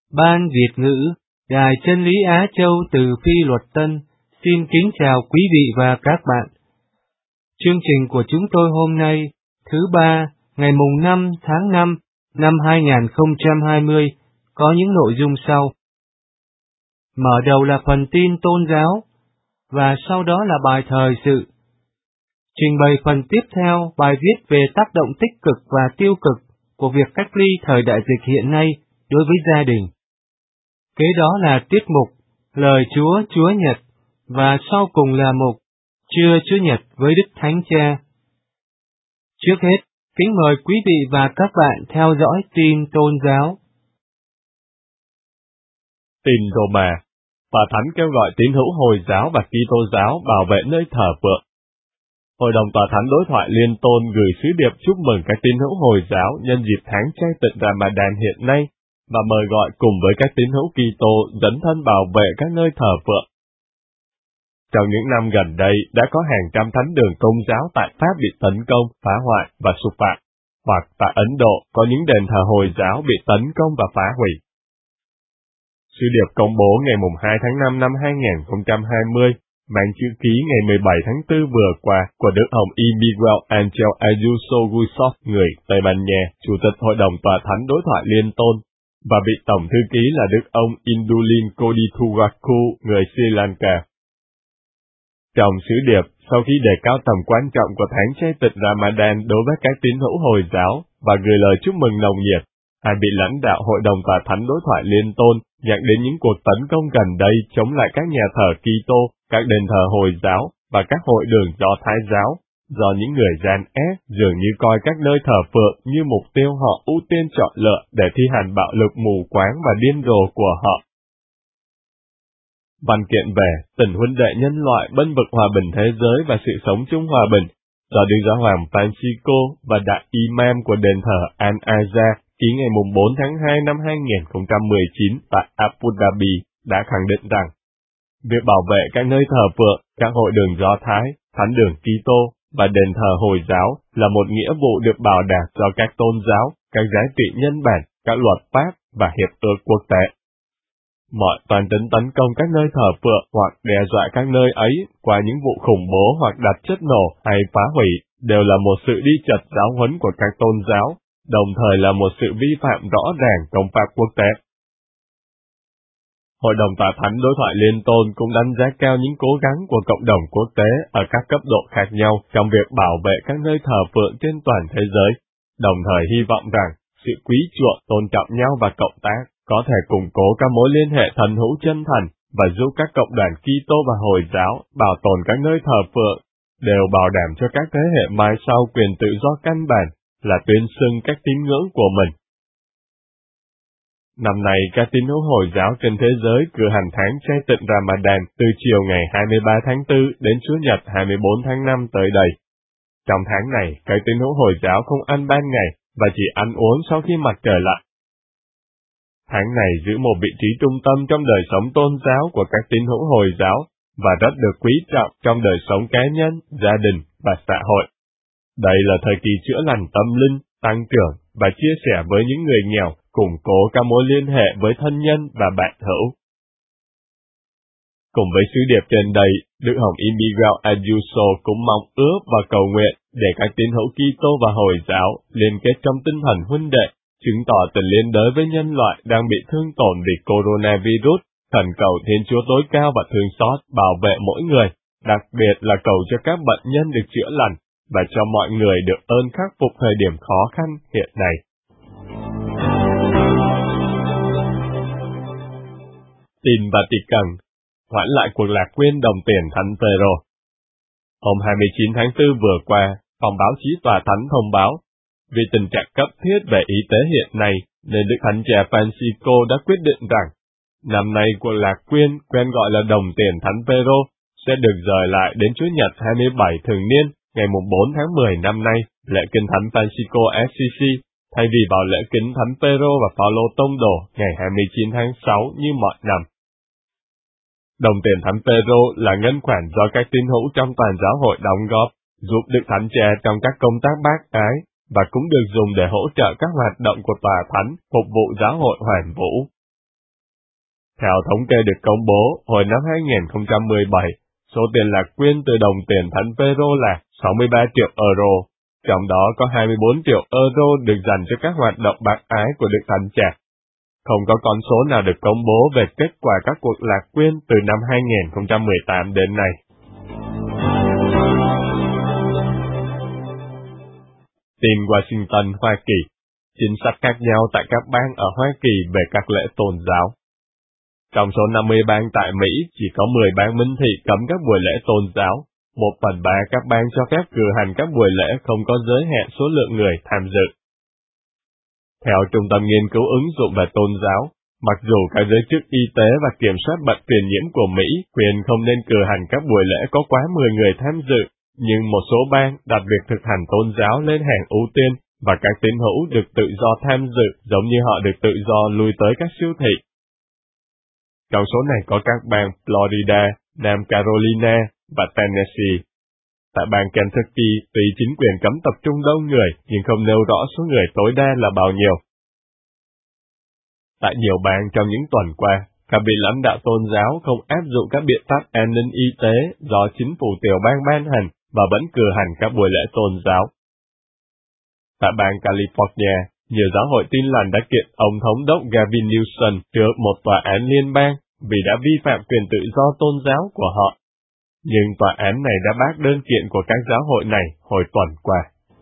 Ban Việt ngữ, Đài Chân lý Á Châu từ Phi Luật Tân, xin kính chào quý vị và các bạn. Chương trình của chúng tôi hôm nay, thứ Ba, ngày mùng 5 tháng 5 năm 2020, có những nội dung sau. Mở đầu là phần tin tôn giáo, và sau đó là bài thời sự. Trình bày phần tiếp theo bài viết về tác động tích cực và tiêu cực của việc cách ly thời đại dịch hiện nay đối với gia đình. Kế đó là tiết mục Lời Chúa Chúa Nhật, và sau cùng là mục Trưa Chúa Nhật với Đức Thánh Cha. Trước hết, kính mời quý vị và các bạn theo dõi tin tôn giáo. Tin Roma, Tòa Thánh kêu gọi tín hữu Hồi giáo và Kitô giáo bảo vệ nơi thờ phượng. Hội đồng Tòa Thánh Đối thoại Liên Tôn gửi sứ điệp chúc mừng các tín hữu Hồi giáo nhân dịp tháng chay tịnh Ramadan hiện nay, và mời gọi cùng với các tín hữu Kitô dấn thân bảo vệ các nơi thờ phượng. Trong những năm gần đây, đã có hàng trăm thánh đường Công giáo tại Pháp bị tấn công, phá hoại và xúc phạm, hoặc tại Ấn Độ có những đền thờ Hồi giáo bị tấn công và phá hủy. Sứ điệp công bố ngày 2 tháng 5 năm 2020, mang chữ ký ngày 17 tháng 4 vừa qua của Đức ông Miguel Angel Ayuso Guisov, người Tây Ban Nha, Chủ tịch Hội đồng Tòa Thánh Đối thoại Liên Tôn, và vị Tổng thư ký là Đức ông Indulin Kodithugaku, người Sri Lanka. Trong sứ điệp, sau khi đề cao tầm quan trọng của tháng chay tịnh Ramadan đối với các tín hữu Hồi giáo và gửi lời chúc mừng nồng nhiệt, hai vị lãnh đạo Hội đồng Tòa Thánh Đối thoại Liên Tôn nhắc đến những cuộc tấn công gần đây chống lại các nhà thờ Kitô, các đền thờ Hồi giáo và các hội đường Do Thái giáo, do những người gian ác dường như coi các nơi thờ phượng như mục tiêu họ ưu tiên chọn lựa để thi hành bạo lực mù quáng và điên rồ của họ. Văn kiện về tình huynh đệ nhân loại bênh vực hòa bình thế giới và sự sống chung hòa bình do Đức Giáo hoàng Francisco và đại imam của đền thờ Al-Azhar ký ngày 4 tháng 2 năm 2019 tại Abu Dhabi đã khẳng định rằng việc bảo vệ các nơi thờ phượng, các hội đường Do Thái, thánh đường Kitô và đền thờ Hồi giáo là một nghĩa vụ được bảo đảm cho các tôn giáo, các giá trị nhân bản, các luật pháp và hiệp ước quốc tế. Mọi toàn tính tấn công các nơi thờ phượng hoặc đe dọa các nơi ấy qua những vụ khủng bố hoặc đặt chất nổ hay phá hủy đều là một sự đi chệch giáo huấn của các tôn giáo, đồng thời là một sự vi phạm rõ ràng công pháp quốc tế. Hội đồng Tòa Thánh Đối thoại Liên Tôn cũng đánh giá cao những cố gắng của cộng đồng quốc tế ở các cấp độ khác nhau trong việc bảo vệ các nơi thờ phượng trên toàn thế giới, đồng thời hy vọng rằng sự quý chuộng, tôn trọng nhau và cộng tác có thể củng cố các mối liên hệ thân hữu chân thành và giúp các cộng đoàn Kitô và Hồi giáo bảo tồn các nơi thờ phượng, đều bảo đảm cho các thế hệ mai sau quyền tự do căn bản là tuyên xưng các tín ngưỡng của mình. Năm nay, các tín hữu Hồi giáo trên thế giới cử hành tháng chay tịnh Ramadan từ chiều ngày 23 tháng 4 đến Chủ nhật 24 tháng 5 tới đây. Trong tháng này, các tín hữu Hồi giáo không ăn ban ngày và chỉ ăn uống sau khi mặt trời lặn. Tháng này giữ một vị trí trung tâm trong đời sống tôn giáo của các tín hữu Hồi giáo và rất được quý trọng trong đời sống cá nhân, gia đình và xã hội. Đây là thời kỳ chữa lành tâm linh, tăng trưởng và chia sẻ với những người nghèo, củng cố các mối liên hệ với thân nhân và bạn hữu. Cùng với sứ điệp trên đây, Đức Hồng Y Miguel Ayuso cũng mong ước và cầu nguyện để các tín hữu Kitô và Hồi giáo liên kết trong tinh thần huynh đệ, chứng tỏ tình liên đới với nhân loại đang bị thương tổn vì coronavirus, khẩn cầu Thiên Chúa tối cao và thương xót bảo vệ mỗi người, đặc biệt là cầu cho các bệnh nhân được chữa lành và cho mọi người được ơn khắc phục thời điểm khó khăn hiện nay. Tin Vatican, hoãn lại cuộc lạc quyên đồng tiền Thánh Phêrô. Hôm 29 tháng 4 vừa qua, phòng báo chí Tòa Thánh thông báo, vì tình trạng cấp thiết về y tế hiện nay, nên Đức Thánh Cha Francisco đã quyết định rằng, năm nay cuộc lạc quyên quen gọi là đồng tiền Thánh Phêrô sẽ được dời lại đến Chủ nhật 27 thường niên, ngày 4 tháng 10 năm nay, lễ kính Thánh Francisco SCC, thay vì vào lễ kính Thánh Phêrô và Phaolô Tông Đồ ngày 29 tháng 6 như mọi năm. Đồng tiền Thánh Phêrô là ngân khoản do các tín hữu trong toàn giáo hội đóng góp, giúp Đức Thánh Cha trong các công tác bác ái, và cũng được dùng để hỗ trợ các hoạt động của Tòa Thánh phục vụ giáo hội hoàn vũ. Theo thống kê được công bố hồi năm 2017, số tiền lạc quyên từ đồng tiền Thánh Phêrô là 63 triệu euro, trong đó có 24 triệu euro được dành cho các hoạt động bác ái của Đức Thánh Cha. Không có con số nào được công bố về kết quả các cuộc lạc quyên từ năm 2018 đến nay. Tin Washington, Hoa Kỳ. Chính sách khác nhau tại các bang ở Hoa Kỳ về các lễ tôn giáo. Trong số 50 bang tại Mỹ, chỉ có 10 bang minh thị cấm các buổi lễ tôn giáo. 1/3 các bang cho phép cử hành các buổi lễ không có giới hạn số lượng người tham dự. Theo Trung tâm Nghiên cứu ứng dụng về tôn giáo, mặc dù các giới chức y tế và kiểm soát bệnh truyền nhiễm của Mỹ khuyên không nên cử hành các buổi lễ có quá 10 người tham dự, nhưng một số bang đặt việc thực hành tôn giáo lên hàng ưu tiên và các tín hữu được tự do tham dự giống như họ được tự do lui tới các siêu thị. Trong số này có các bang Florida, Nam Carolina và Tennessee. Tại bang Kentucky, tuy chính quyền cấm tập trung đông người, nhưng không nêu rõ số người tối đa là bao nhiêu. Tại nhiều bang trong những tuần qua, các vị lãnh đạo tôn giáo không áp dụng các biện pháp an ninh y tế do chính phủ tiểu bang ban hành và vẫn cử hành các buổi lễ tôn giáo. Tại bang California, nhiều giáo hội Tin Lành đã kiện ông thống đốc Gavin Newsom trước một tòa án liên bang vì đã vi phạm quyền tự do tôn giáo của họ. Nhưng tòa án này đã bác đơn kiện của các giáo hội này hồi tuần qua.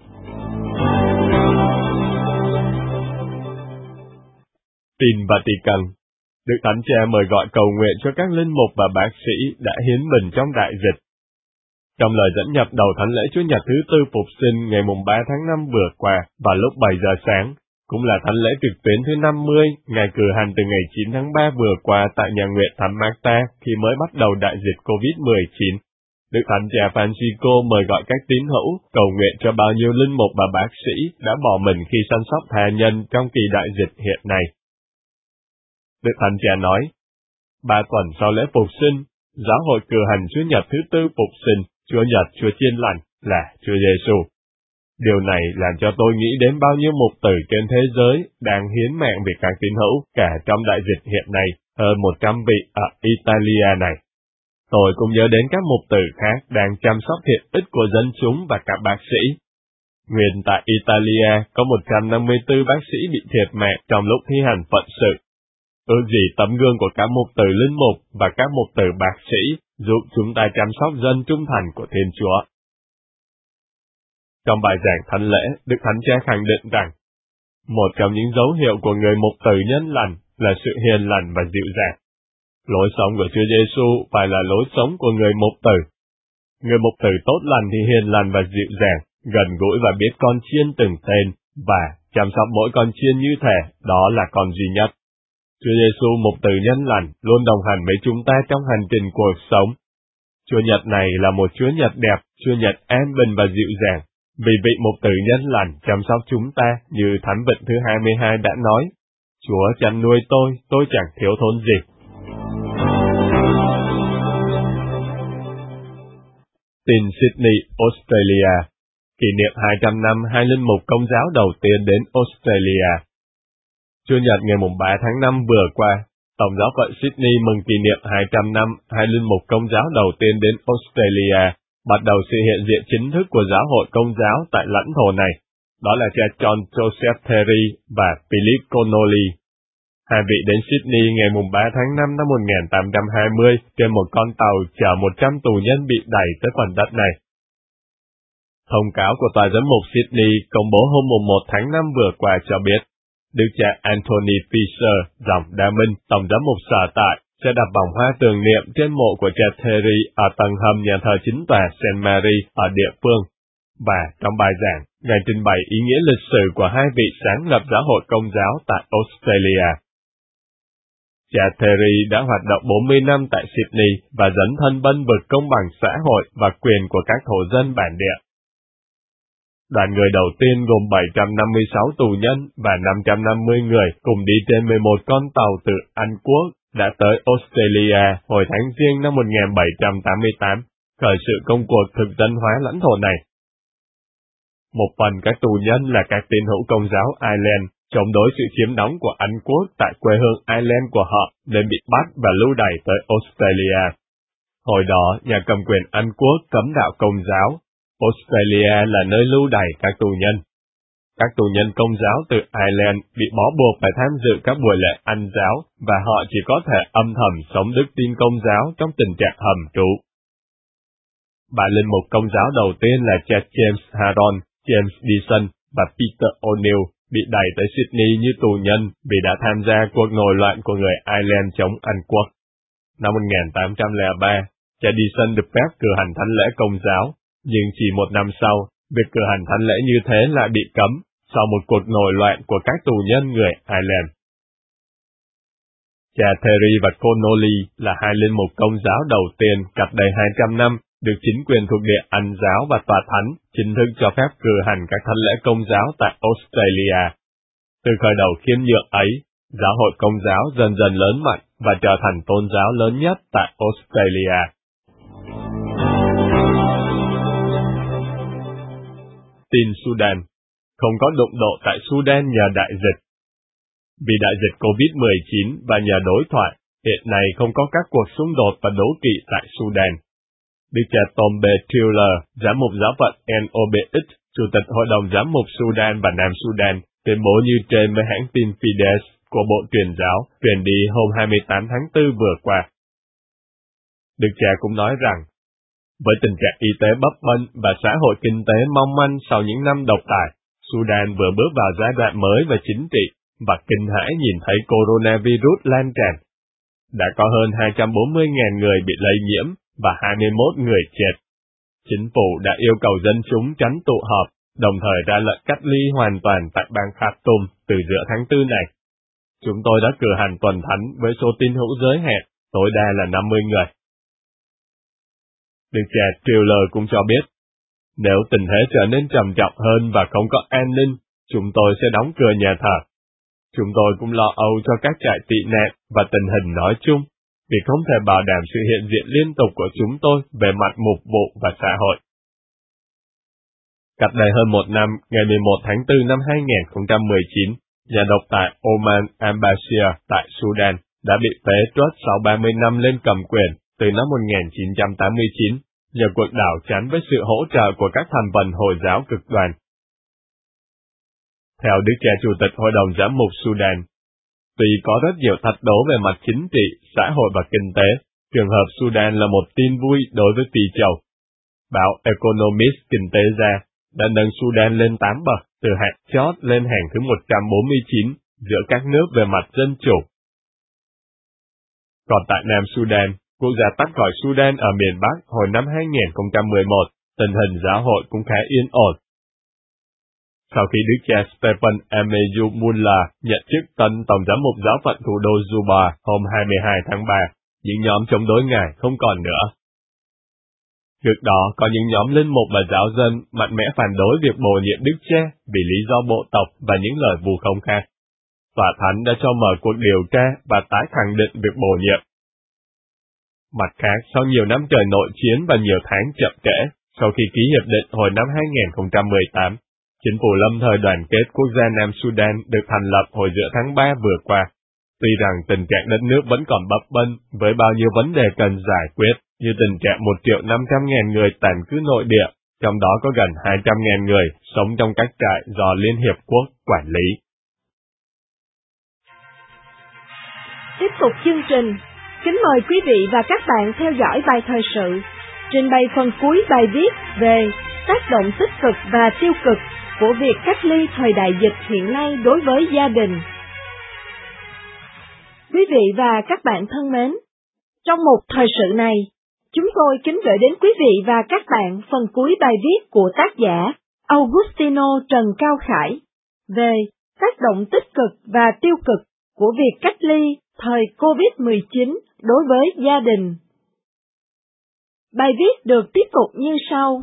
Tin Vatican. Đức Thánh Cha mời gọi cầu nguyện cho các linh mục và bác sĩ đã hiến mình trong đại dịch. Trong lời dẫn nhập đầu thánh lễ Chúa Nhật thứ Tư Phục sinh ngày 3 tháng 5 vừa qua vào lúc 7 giờ sáng, cũng là thánh lễ trực tuyến thứ 50, ngày cử hành từ ngày 9 tháng 3 vừa qua tại nhà nguyện Thánh Marta khi mới bắt đầu đại dịch COVID-19. Đức Thánh Cha Francisco mời gọi các tín hữu cầu nguyện cho bao nhiêu linh mục và bác sĩ đã bỏ mình khi săn sóc tha nhân trong kỳ đại dịch hiện nay. Đức Thánh Cha nói, 3 tuần sau lễ Phục sinh, giáo hội cử hành Chúa Nhật thứ Tư Phục sinh, Chúa Nhật Chúa Chiên Lành là Chúa Giêsu. Điều này làm cho tôi nghĩ đến bao nhiêu mục tử trên thế giới đang hiến mạng vì các tín hữu cả trong đại dịch hiện nay, hơn 100 vị ở Italia này. Tôi cũng nhớ đến các mục tử khác đang chăm sóc thiện ích của dân chúng và các bác sĩ. Nguyên tại Italia có 154 bác sĩ bị thiệt mạng trong lúc thi hành phận sự. Ước gì tấm gương của các mục tử linh mục và các mục tử bác sĩ giúp chúng ta chăm sóc dân trung thành của Thiên Chúa. Trong bài giảng thánh lễ, Đức Thánh Cha khẳng định rằng, một trong những dấu hiệu của người mục tử nhân lành là sự hiền lành và dịu dàng. Lối sống của Chúa Giêsu phải là lối sống của người mục tử. Người mục tử tốt lành thì hiền lành và dịu dàng, gần gũi và biết con chiên từng tên, và chăm sóc mỗi con chiên như thể đó là con duy nhất. Chúa Giêsu mục tử nhân lành luôn đồng hành với chúng ta trong hành trình cuộc sống. Chúa Nhật này là một Chúa Nhật đẹp, Chúa Nhật an bình và dịu dàng, vì vị mục tử nhân lành chăm sóc chúng ta như Thánh Vịnh thứ 22 đã nói, Chúa chăn nuôi tôi chẳng thiếu thốn gì. Tin Sydney, Australia. Kỷ niệm 200 năm hai linh mục công giáo đầu tiên đến Australia. Chủ nhật ngày 3 tháng 5 vừa qua, Tổng giáo phận Sydney mừng kỷ niệm 200 năm hai linh mục công giáo đầu tiên đến Australia, bắt đầu sự hiện diện chính thức của giáo hội công giáo tại lãnh thổ này. Đó là cha John Joseph Terry và Philip Connolly. Hai vị đến Sydney ngày 3 tháng 5 năm 1820 trên một con tàu chở 100 tù nhân bị đẩy tới phần đất này. Thông cáo của Tòa giám mục Sydney công bố hôm 1 tháng 5 vừa qua cho biết, Đức cha Anthony Fisher, dòng Đa Minh, Tổng giám mục sở tại, sẽ đặt vòng hoa tưởng niệm trên mộ của cha Terry ở tầng hầm nhà thờ chính tòa St. Mary ở địa phương. Và trong bài giảng, Ngài trình bày ý nghĩa lịch sử của hai vị sáng lập giáo hội công giáo tại Australia. Cha Terry đã hoạt động 40 năm tại Sydney và dấn thân bênh vực công bằng xã hội và quyền của các thổ dân bản địa. Đoàn người đầu tiên gồm 756 tù nhân và 550 người cùng đi trên 11 con tàu từ Anh Quốc đã tới Australia hồi tháng Giêng năm 1788, khởi sự công cuộc thực dân hóa lãnh thổ này. Một phần các tù nhân là các tín hữu công giáo Ireland chống đối sự chiếm đóng của Anh quốc tại quê hương Ireland của họ nên bị bắt và lưu đày tới Australia. Hồi đó, nhà cầm quyền Anh quốc cấm đạo Công giáo. Australia là nơi lưu đày các tù nhân. Các tù nhân Công giáo từ Ireland bị bó buộc phải tham dự các buổi lễ Anh giáo và họ chỉ có thể âm thầm sống đức tin Công giáo trong tình trạng hầm trụ. Ba linh mục Công giáo đầu tiên là cha James Harold, James Dyson và Peter O'Neill bị đày tới Sydney như tù nhân vì đã tham gia cuộc nổi loạn của người Ireland chống Anh quốc. Năm 1803, cha Dyson được phép cử hành thánh lễ Công giáo, nhưng chỉ một năm sau, việc cử hành thánh lễ như thế lại bị cấm sau một cuộc nổi loạn của các tù nhân người Ireland. Cha Terry và Connolly là hai linh mục Công giáo đầu tiên cách đây 200 năm được chính quyền thuộc địa Anh giáo và tòa thánh chính thức cho phép cử hành các thánh lễ Công giáo tại Australia. Từ khởi đầu khiêm nhượng ấy, giáo hội Công giáo dần dần lớn mạnh và trở thành tôn giáo lớn nhất tại Australia. Tin Sudan. Không có đụng độ tại Sudan nhờ đại dịch. Vì đại dịch COVID-19 và nhờ đối thoại, hiện nay không có các cuộc xung đột và đố kỵ tại Sudan. Đức cha Tom B. Taylor, giám mục giáo phận NOBX, Chủ tịch Hội đồng Giám mục Sudan và Nam Sudan, tuyên bố như trên với hãng tin Fides của Bộ Truyền giáo truyền đi hôm 28 tháng 4 vừa qua. Đức cha cũng nói rằng, với tình trạng y tế bấp bênh và xã hội kinh tế mong manh sau những năm độc tài, Sudan vừa bước vào giai đoạn mới về chính trị và kinh hãi nhìn thấy coronavirus lan tràn. Đã có hơn 240.000 người bị lây nhiễm và 21 người chết. Chính phủ đã yêu cầu dân chúng tránh tụ họp, đồng thời ra lệnh cách ly hoàn toàn tại bang Khartoum từ giữa tháng 4 này. Chúng tôi đã cử hành tuần thánh với số tín hữu giới hạn, tối đa là 50 người. Đức cha Taylor cũng cho biết, nếu tình thế trở nên trầm trọng hơn và không có an ninh, chúng tôi sẽ đóng cửa nhà thờ. Chúng tôi cũng lo âu cho các trại tị nạn và tình hình nói chung, vì không thể bảo đảm sự hiện diện liên tục của chúng tôi về mặt mục vụ và xã hội. Cách đây hơn một năm, ngày 11 tháng 4 năm 2019, nhà độc tài Oman al-Bashir tại Sudan đã bị phế truất sau 30 năm lên cầm quyền từ năm 1989, nhờ cuộc đảo chắn với sự hỗ trợ của các thành phần Hồi giáo cực đoan. Theo Đức cha Chủ tịch Hội đồng Giám mục Sudan, tuy có rất nhiều thách đố về mặt chính trị, xã hội và kinh tế, trường hợp Sudan là một tin vui đối với Phi Châu. Báo Economist Kinh tế gia đã nâng Sudan lên 8 bậc, từ hạng chót lên hàng thứ 149 giữa các nước về mặt dân chủ. Còn tại Nam Sudan, quốc gia tắt gọi Sudan ở miền Bắc hồi năm 2011, tình hình giáo hội cũng khá yên ổn. Sau khi Đức cha Stephen Ameyu Mullah nhận chức tân Tổng giám mục giáo phận thủ đô Juba hôm 22 tháng 3, những nhóm chống đối Ngài không còn nữa. Trước đó, có những nhóm linh mục và giáo dân mạnh mẽ phản đối việc bổ nhiệm Đức cha vì lý do bộ tộc và những lời vu khống khác. Tòa thánh đã cho mở cuộc điều tra và tái khẳng định việc bổ nhiệm. Mặt khác, sau nhiều năm trời nội chiến và nhiều tháng chậm trễ, sau khi ký hiệp định hồi năm 2018, Chính phủ lâm thời đoàn kết quốc gia Nam Sudan được thành lập hồi giữa tháng 3 vừa qua. Tuy rằng tình trạng đất nước vẫn còn bấp bênh với bao nhiêu vấn đề cần giải quyết, như tình trạng 1.500.000 người tản cư nội địa, trong đó có gần 200.000 người sống trong các trại do Liên Hiệp Quốc quản lý. Tiếp tục chương trình, kính mời quý vị và các bạn theo dõi bài thời sự, trình bày phần cuối bài viết về tác động tích cực và tiêu cực của việc cách ly thời đại dịch hiện nay đối với gia đình. Quý vị và các bạn thân mến, trong mục thời sự này, chúng tôi kính gửi đến quý vị và các bạn phần cuối bài viết của tác giả Augustino Trần Cao Khải về tác động tích cực và tiêu cực của việc cách ly thời COVID-19 đối với gia đình. Bài viết được tiếp tục như sau.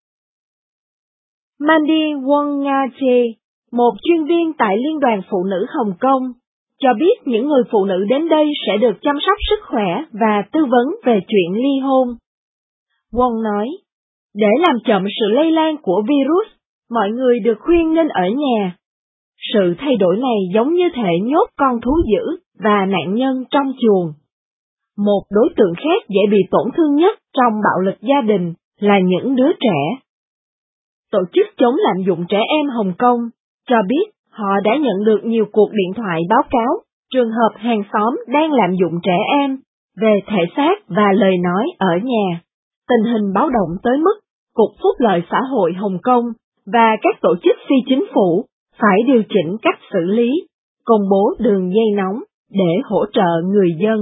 Mandy Wongache, một chuyên viên tại Liên đoàn Phụ nữ Hồng Kông, cho biết những người phụ nữ đến đây sẽ được chăm sóc sức khỏe và tư vấn về chuyện ly hôn. Wong nói, để làm chậm sự lây lan của virus, mọi người được khuyên nên ở nhà. Sự thay đổi này giống như thể nhốt con thú dữ và nạn nhân trong chuồng. Một đối tượng khác dễ bị tổn thương nhất trong bạo lực gia đình là những đứa trẻ. Tổ chức chống lạm dụng trẻ em Hồng Kông cho biết họ đã nhận được nhiều cuộc điện thoại báo cáo trường hợp hàng xóm đang lạm dụng trẻ em về thể xác và lời nói ở nhà. Tình hình báo động tới mức Cục Phúc lợi xã hội Hồng Kông và các tổ chức phi chính phủ phải điều chỉnh cách xử lý, công bố đường dây nóng để hỗ trợ người dân.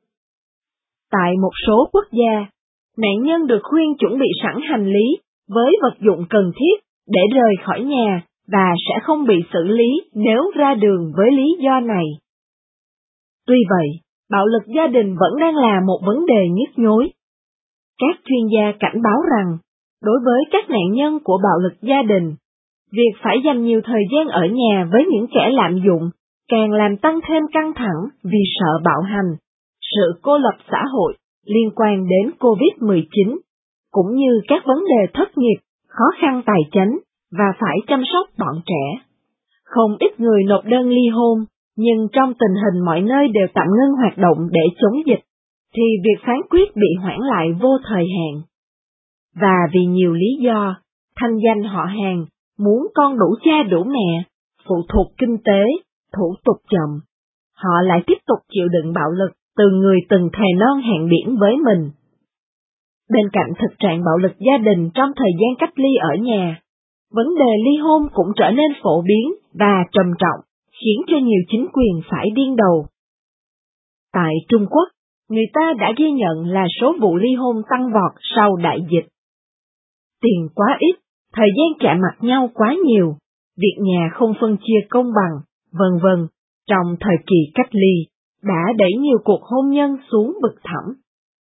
Tại một số quốc gia, nạn nhân được khuyên chuẩn bị sẵn hành lý với vật dụng cần thiết để rời khỏi nhà và sẽ không bị xử lý nếu ra đường với lý do này. Tuy vậy, bạo lực gia đình vẫn đang là một vấn đề nhức nhối. Các chuyên gia cảnh báo rằng, đối với các nạn nhân của bạo lực gia đình, việc phải dành nhiều thời gian ở nhà với những kẻ lạm dụng càng làm tăng thêm căng thẳng vì sợ bạo hành, sự cô lập xã hội liên quan đến COVID-19, cũng như các vấn đề thất nghiệp, khó khăn tài chính và phải chăm sóc bọn trẻ. Không ít người nộp đơn ly hôn, nhưng trong tình hình mọi nơi đều tạm ngưng hoạt động để chống dịch, thì việc phán quyết bị hoãn lại vô thời hạn. Và vì nhiều lý do, thanh danh họ hàng, muốn con đủ cha đủ mẹ, phụ thuộc kinh tế, thủ tục chậm, họ lại tiếp tục chịu đựng bạo lực từ người từng thề non hẹn biển với mình. Bên cạnh thực trạng bạo lực gia đình trong thời gian cách ly ở nhà, vấn đề ly hôn cũng trở nên phổ biến và trầm trọng, khiến cho nhiều chính quyền phải điên đầu. Tại Trung Quốc, người ta đã ghi nhận là số vụ ly hôn tăng vọt sau đại dịch. Tiền quá ít, thời gian chạm mặt nhau quá nhiều, việc nhà không phân chia công bằng, vân vân, trong thời kỳ cách ly, đã đẩy nhiều cuộc hôn nhân xuống vực thẳm.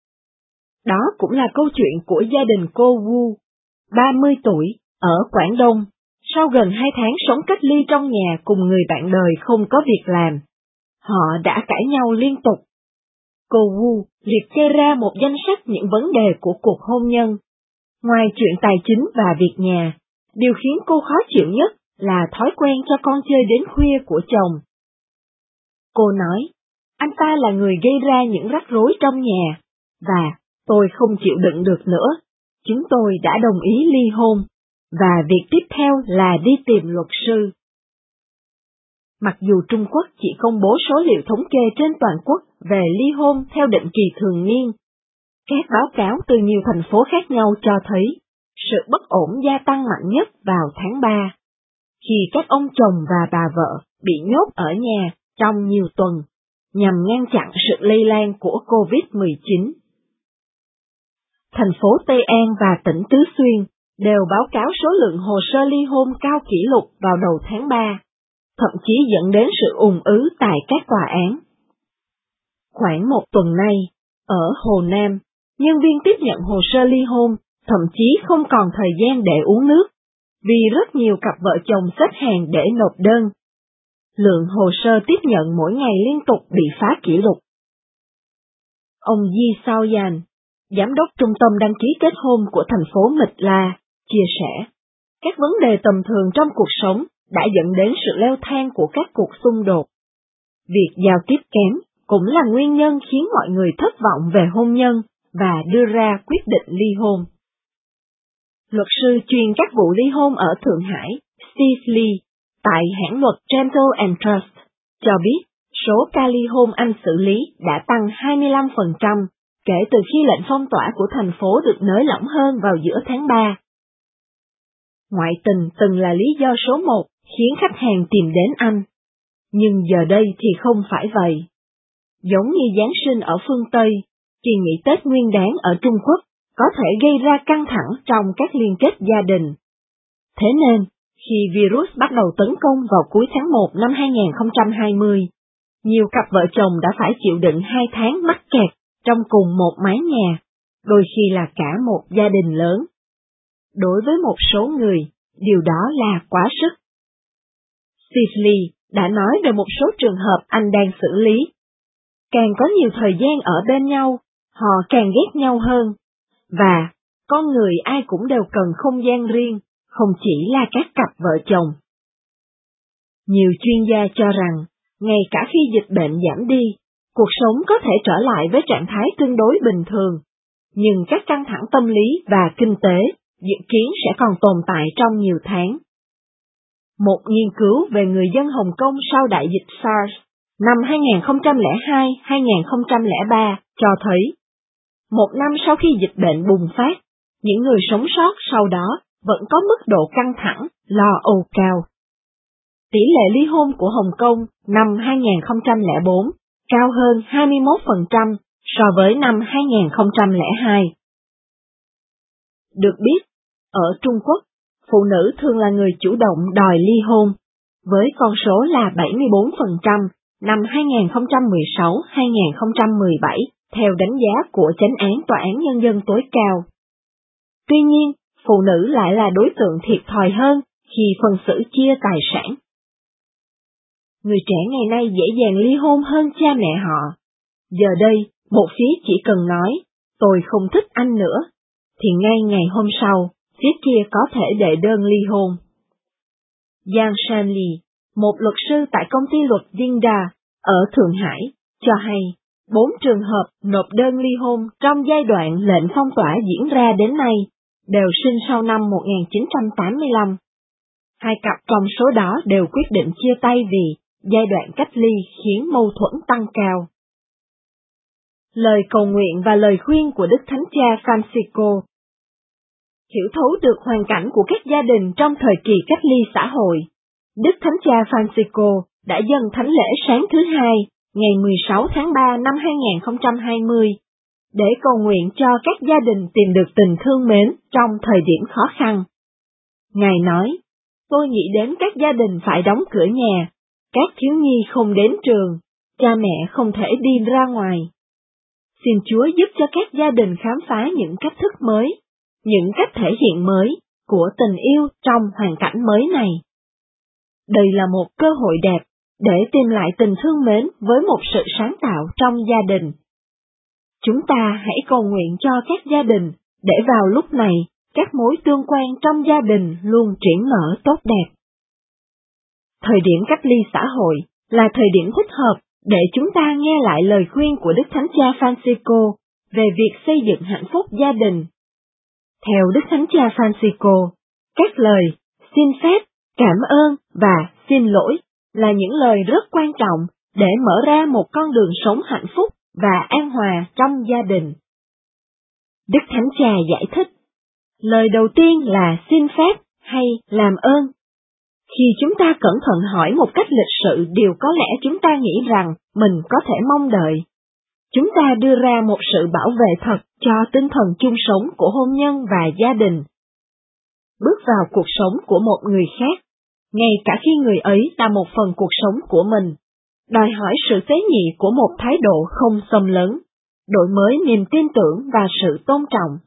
Đó cũng là câu chuyện của gia đình cô Wu, 30 tuổi, ở Quảng Đông, sau gần 2 tháng sống cách ly trong nhà cùng người bạn đời không có việc làm. Họ đã cãi nhau liên tục. Cô Wu liệt kê ra một danh sách những vấn đề của cuộc hôn nhân. Ngoài chuyện tài chính và việc nhà, điều khiến cô khó chịu nhất là thói quen cho con chơi đến khuya của chồng. Cô nói, anh ta là người gây ra những rắc rối trong nhà, và tôi không chịu đựng được nữa. Chúng tôi đã đồng ý ly hôn, và việc tiếp theo là đi tìm luật sư. Mặc dù Trung Quốc chỉ công bố số liệu thống kê trên toàn quốc về ly hôn theo định kỳ thường niên, các báo cáo từ nhiều thành phố khác nhau cho thấy sự bất ổn gia tăng mạnh nhất vào tháng 3, khi các ông chồng và bà vợ bị nhốt ở nhà trong nhiều tuần, nhằm ngăn chặn sự lây lan của COVID-19. Thành phố Tây An và tỉnh Tứ Xuyên đều báo cáo số lượng hồ sơ ly hôn cao kỷ lục vào đầu tháng 3, thậm chí dẫn đến sự ùn ứ tại các tòa án. Khoảng một tuần nay, ở Hồ Nam, nhân viên tiếp nhận hồ sơ ly hôn thậm chí không còn thời gian để uống nước, vì rất nhiều cặp vợ chồng xếp hàng để nộp đơn. Lượng hồ sơ tiếp nhận mỗi ngày liên tục bị phá kỷ lục. Ông Yi Sao Yan, giám đốc trung tâm đăng ký kết hôn của thành phố Mịch La, chia sẻ, các vấn đề tầm thường trong cuộc sống đã dẫn đến sự leo thang của các cuộc xung đột. Việc giao tiếp kém cũng là nguyên nhân khiến mọi người thất vọng về hôn nhân và đưa ra quyết định ly hôn. Luật sư chuyên các vụ ly hôn ở Thượng Hải, Steve Lee, tại hãng luật Gentle and Trust, cho biết số ca ly hôn Anh xử lý đã tăng 25% kể từ khi lệnh phong tỏa của thành phố được nới lỏng hơn vào giữa tháng 3. Ngoại tình từng là lý do số 1 khiến khách hàng tìm đến anh, nhưng giờ đây thì không phải vậy. Giống như Giáng sinh ở phương Tây, kỳ nghỉ Tết Nguyên Đán ở Trung Quốc có thể gây ra căng thẳng trong các liên kết gia đình. Thế nên, khi virus bắt đầu tấn công vào cuối tháng 1 năm 2020, nhiều cặp vợ chồng đã phải chịu đựng 2 tháng mắc kẹt trong cùng một mái nhà, đôi khi là cả một gia đình lớn. Đối với một số người, điều đó là quá sức. Steve Lee đã nói về một số trường hợp anh đang xử lý. Càng có nhiều thời gian ở bên nhau, họ càng ghét nhau hơn. Và, con người ai cũng đều cần không gian riêng, không chỉ là các cặp vợ chồng. Nhiều chuyên gia cho rằng, ngay cả khi dịch bệnh giảm đi, cuộc sống có thể trở lại với trạng thái tương đối bình thường, nhưng các căng thẳng tâm lý và kinh tế dự kiến sẽ còn tồn tại trong nhiều tháng. Một nghiên cứu về người dân Hồng Kông sau đại dịch SARS năm 2002-2003 cho thấy, một năm sau khi dịch bệnh bùng phát, những người sống sót sau đó vẫn có mức độ căng thẳng, lo âu cao. Tỷ lệ ly hôn của Hồng Kông năm 2004 cao hơn 21% so với năm 2002. Được biết, ở Trung Quốc, phụ nữ thường là người chủ động đòi ly hôn, với con số là 74% năm 2016-2017, theo đánh giá của Chánh án Tòa án Nhân dân tối cao. Tuy nhiên, phụ nữ lại là đối tượng thiệt thòi hơn khi phân xử chia tài sản. Người trẻ ngày nay dễ dàng ly hôn hơn cha mẹ họ. Giờ đây, một phía chỉ cần nói, tôi không thích anh nữa, thì ngay ngày hôm sau, phía kia có thể đệ đơn ly hôn. Giang Shanli, một luật sư tại công ty luật Dinda ở Thượng Hải, cho hay, 4 trường hợp nộp đơn ly hôn trong giai đoạn lệnh phong tỏa diễn ra đến nay, đều sinh sau năm 1985. 2 cặp trong số đó đều quyết định chia tay vì giai đoạn cách ly khiến mâu thuẫn tăng cao. Lời cầu nguyện và lời khuyên của Đức Thánh Cha Francisco. Hiểu thấu được hoàn cảnh của các gia đình trong thời kỳ cách ly xã hội, Đức Thánh Cha Francisco đã dâng thánh lễ sáng thứ Hai, ngày 16 tháng 3 năm 2020, để cầu nguyện cho các gia đình tìm được tình thương mến trong thời điểm khó khăn. Ngài nói, tôi nghĩ đến các gia đình phải đóng cửa nhà, các thiếu nhi không đến trường, cha mẹ không thể đi ra ngoài. Xin Chúa giúp cho các gia đình khám phá những cách thức mới, những cách thể hiện mới của tình yêu trong hoàn cảnh mới này. Đây là một cơ hội đẹp để tìm lại tình thương mến với một sự sáng tạo trong gia đình. Chúng ta hãy cầu nguyện cho các gia đình, để vào lúc này, các mối tương quan trong gia đình luôn triển mở tốt đẹp. Thời điểm cách ly xã hội là thời điểm thích hợp để chúng ta nghe lại lời khuyên của Đức Thánh Cha Francisco về việc xây dựng hạnh phúc gia đình. Theo Đức Thánh Cha Francisco, các lời xin phép, cảm ơn và xin lỗi là những lời rất quan trọng để mở ra một con đường sống hạnh phúc và an hòa trong gia đình. Đức Thánh Cha giải thích, lời đầu tiên là xin phép hay làm ơn. Khi chúng ta cẩn thận hỏi một cách lịch sự điều có lẽ chúng ta nghĩ rằng mình có thể mong đợi, chúng ta đưa ra một sự bảo vệ thật cho tinh thần chung sống của hôn nhân và gia đình. Bước vào cuộc sống của một người khác, ngay cả khi người ấy là một phần cuộc sống của mình, đòi hỏi sự tế nhị của một thái độ không xâm lấn, đổi mới niềm tin tưởng và sự tôn trọng.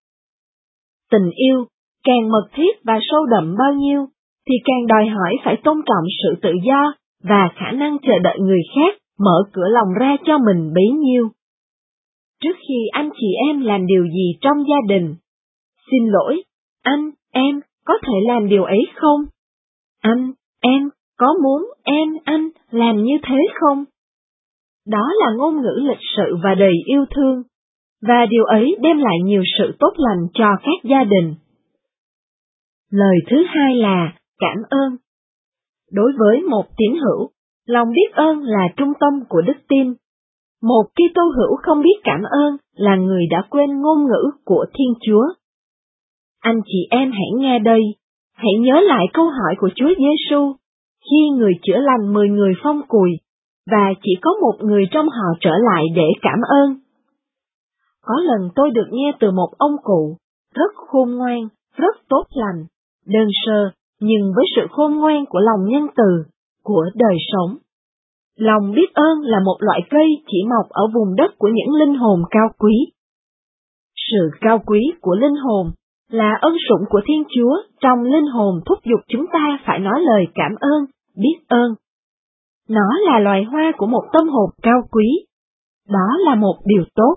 Tình yêu, càng mật thiết và sâu đậm bao nhiêu, thì càng đòi hỏi phải tôn trọng sự tự do và khả năng chờ đợi người khác mở cửa lòng ra cho mình bấy nhiêu. Trước khi anh chị em làm điều gì trong gia đình, xin lỗi, anh, em có thể làm điều ấy không? Anh, em có muốn em, anh làm như thế không? Đó là ngôn ngữ lịch sự và đầy yêu thương, và điều ấy đem lại nhiều sự tốt lành cho các gia đình. Lời thứ hai là cảm ơn. Đối với một tín hữu, lòng biết ơn là trung tâm của đức tin. Một Kitô hữu không biết cảm ơn là người đã quên ngôn ngữ của Thiên Chúa. Anh chị em hãy nghe đây, hãy nhớ lại câu hỏi của Chúa Giêsu khi người chữa lành 10 người phong cùi, và chỉ có một người trong họ trở lại để cảm ơn. Có lần tôi được nghe từ một ông cụ, rất khôn ngoan, rất tốt lành, đơn sơ, nhưng với sự khôn ngoan của lòng nhân từ, của đời sống. Lòng biết ơn là một loại cây chỉ mọc ở vùng đất của những linh hồn cao quý. Sự cao quý của linh hồn là ân sủng của Thiên Chúa trong linh hồn thúc giục chúng ta phải nói lời cảm ơn, biết ơn. Nó là loài hoa của một tâm hồn cao quý. Đó là một điều tốt.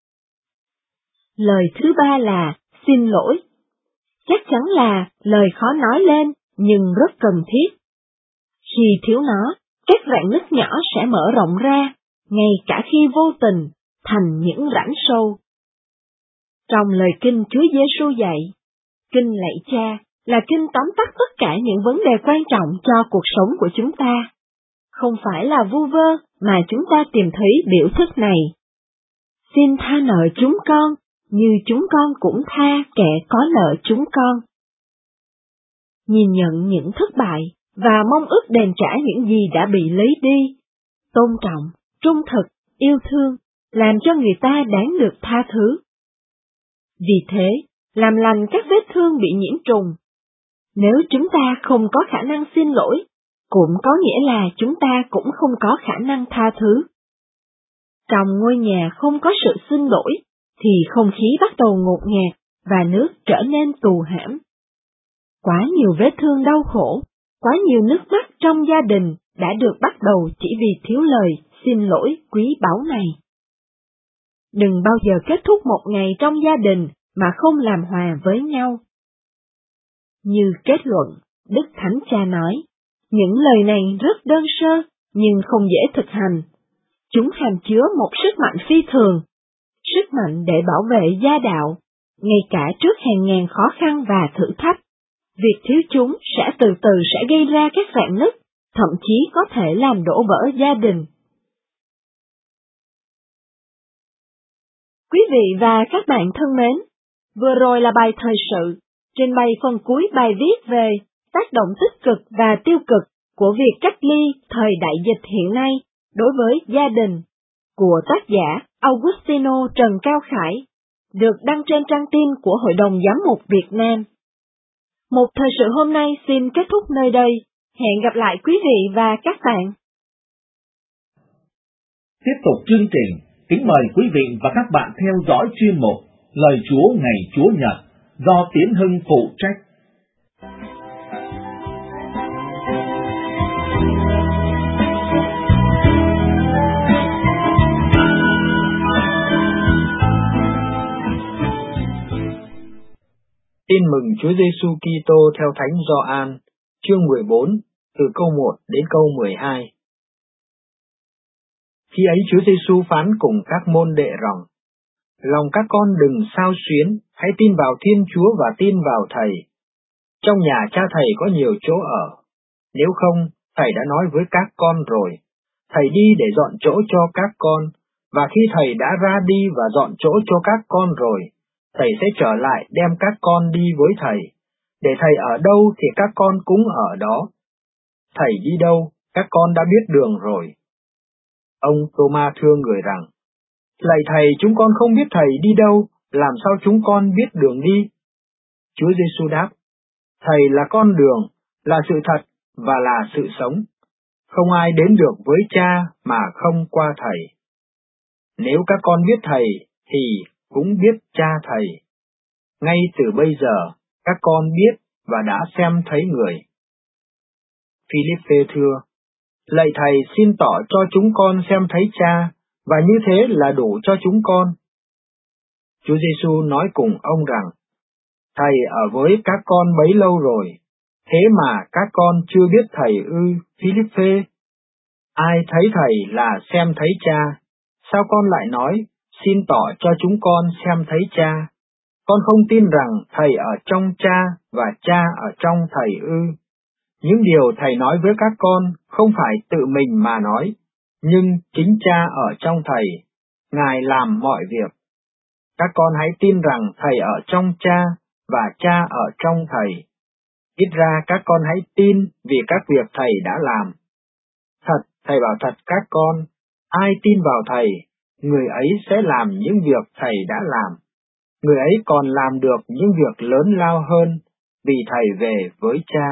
Lời thứ ba là xin lỗi. Chắc chắn là lời khó nói lên, nhưng rất cần thiết. Khi thiếu nó, các rạn nứt nhỏ sẽ mở rộng ra, ngay cả khi vô tình, thành những rãnh sâu. Trong lời kinh Chúa Giêsu dạy, kinh lạy Cha là kinh tóm tắt tất cả những vấn đề quan trọng cho cuộc sống của chúng ta. Không phải là vu vơ mà chúng ta tìm thấy biểu thức này. Xin tha nợ chúng con, như chúng con cũng tha kẻ có nợ chúng con. Nhìn nhận những thất bại và mong ước đền trả những gì đã bị lấy đi. Tôn trọng, trung thực, yêu thương, làm cho người ta đáng được tha thứ. Vì thế, làm lành các vết thương bị nhiễm trùng. Nếu chúng ta không có khả năng xin lỗi, cũng có nghĩa là chúng ta cũng không có khả năng tha thứ. Trong ngôi nhà không có sự xin lỗi, thì không khí bắt đầu ngột ngạt và nước trở nên tù hãm. Quá nhiều vết thương đau khổ, quá nhiều nước mắt trong gia đình đã được bắt đầu chỉ vì thiếu lời xin lỗi quý báu này. Đừng bao giờ kết thúc một ngày trong gia đình mà không làm hòa với nhau. Như kết luận, Đức Thánh Cha nói, những lời này rất đơn sơ nhưng không dễ thực hành. Chúng hàm chứa một sức mạnh phi thường, sức mạnh để bảo vệ gia đạo, ngay cả trước hàng ngàn khó khăn và thử thách. Việc thiếu chúng sẽ từ từ sẽ gây ra các rạn nứt, thậm chí có thể làm đổ vỡ gia đình. Quý vị và các bạn thân mến, vừa rồi là bài thời sự, trình bày phần cuối bài viết về tác động tích cực và tiêu cực của việc cách ly thời đại dịch hiện nay đối với gia đình, của tác giả Augustino Trần Cao Khải, được đăng trên trang tin của Hội đồng Giám mục Việt Nam. Một thời sự hôm nay xin kết thúc nơi đây. Hẹn gặp lại quý vị và các bạn. Tiếp tục chương trình, kính mời quý vị và các bạn theo dõi chuyên mục Lời Chúa ngày Chúa Nhật do Tiến Hưng phụ trách. Tin mừng Chúa Giêsu Kitô theo Thánh Gioan, chương 14, từ câu 1 đến câu 12. Khi ấy Chúa Giêsu phán cùng các môn đệ rằng: Lòng các con đừng xao xuyến, hãy tin vào Thiên Chúa và tin vào Thầy. Trong nhà cha Thầy có nhiều chỗ ở, nếu không, Thầy đã nói với các con rồi. Thầy đi để dọn chỗ cho các con, và khi Thầy đã ra đi và dọn chỗ cho các con rồi, Thầy sẽ trở lại đem các con đi với Thầy, để Thầy ở đâu thì các con cũng ở đó. Thầy đi đâu, các con đã biết đường rồi. Ông Tô-ma thưa người rằng: Lạy Thầy, chúng con không biết Thầy đi đâu, làm sao chúng con biết đường đi? Chúa Giêsu đáp: Thầy là con đường, là sự thật và là sự sống. Không ai đến được với Cha mà không qua Thầy. Nếu các con biết Thầy, thì cũng biết Cha Thầy. Ngay từ bây giờ, các con biết và đã xem thấy người. Philippe thưa: Lạy Thầy, xin tỏ cho chúng con xem thấy Cha, và như thế là đủ cho chúng con. Chúa Giêsu nói cùng ông rằng: Thầy ở với các con bấy lâu rồi, thế mà các con chưa biết Thầy ư, Philippe? Ai thấy Thầy là xem thấy Cha, sao con lại nói, xin tỏ cho chúng con xem thấy Cha? Con không tin rằng Thầy ở trong Cha và Cha ở trong Thầy ư? Những điều Thầy nói với các con không phải tự mình mà nói, nhưng chính Cha ở trong Thầy, Ngài làm mọi việc. Các con hãy tin rằng Thầy ở trong Cha và Cha ở trong Thầy. Ít ra các con hãy tin vì các việc Thầy đã làm. Thật, Thầy bảo thật các con, ai tin vào Thầy, người ấy sẽ làm những việc Thầy đã làm. Người ấy còn làm được những việc lớn lao hơn, vì Thầy về với Cha.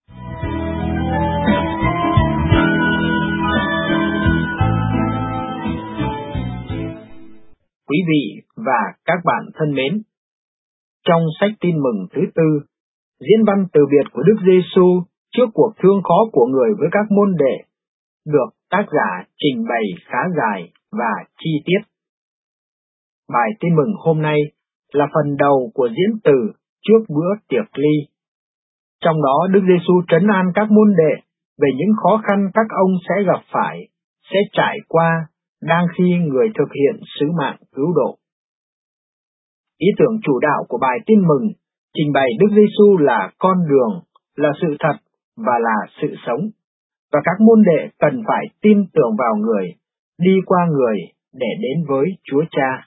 Quý vị và các bạn thân mến, trong sách Tin mừng thứ tư, diễn văn từ biệt của Đức Giêsu trước cuộc thương khó của người với các môn đệ, được tác giả trình bày khá dài và chi tiết. Bài Tin mừng hôm nay là phần đầu của diễn từ trước bữa tiệc ly. Trong đó Đức Giêsu trấn an các môn đệ về những khó khăn các ông sẽ gặp phải, sẽ trải qua đang khi người thực hiện sứ mạng cứu độ. Ý tưởng chủ đạo của bài Tin mừng trình bày Đức Giêsu là con đường, là sự thật và là sự sống, và các môn đệ cần phải tin tưởng vào người, đi qua người để đến với Chúa Cha.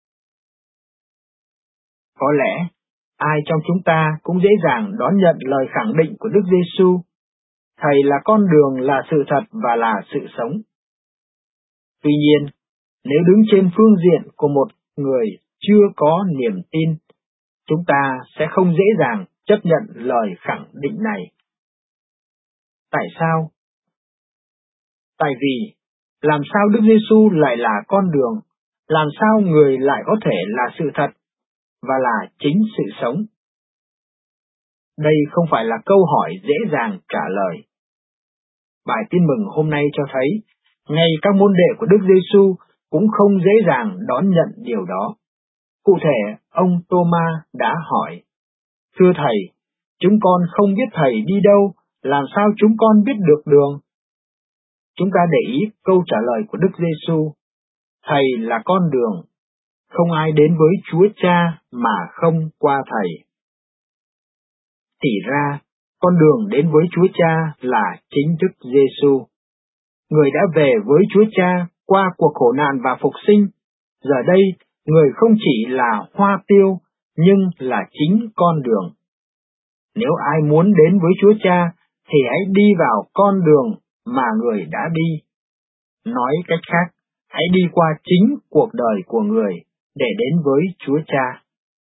Có lẽ ai trong chúng ta cũng dễ dàng đón nhận lời khẳng định của Đức Giêsu, Thầy là con đường, là sự thật và là sự sống. Tuy nhiên, nếu đứng trên phương diện của một người chưa có niềm tin, chúng ta sẽ không dễ dàng chấp nhận lời khẳng định này. Tại sao? Tại vì, làm sao Đức Giêsu lại là con đường, làm sao người lại có thể là sự thật và là chính sự sống? Đây không phải là câu hỏi dễ dàng trả lời. Bài Tin mừng hôm nay cho thấy, ngay các môn đệ của Đức Giêsu cũng không dễ dàng đón nhận điều đó. Cụ thể, ông Tô-ma đã hỏi: Thưa Thầy, chúng con không biết Thầy đi đâu, làm sao chúng con biết được đường? Chúng ta để ý câu trả lời của Đức Giêsu: Thầy là con đường, không ai đến với Chúa Cha mà không qua Thầy. Thì ra, con đường đến với Chúa Cha là chính Đức Giêsu. Người đã về với Chúa Cha qua cuộc khổ nạn và phục sinh. Giờ đây, người không chỉ là hoa tiêu, nhưng là chính con đường. Nếu ai muốn đến với Chúa Cha, thì hãy đi vào con đường mà người đã đi. Nói cách khác, hãy đi qua chính cuộc đời của người để đến với Chúa Cha.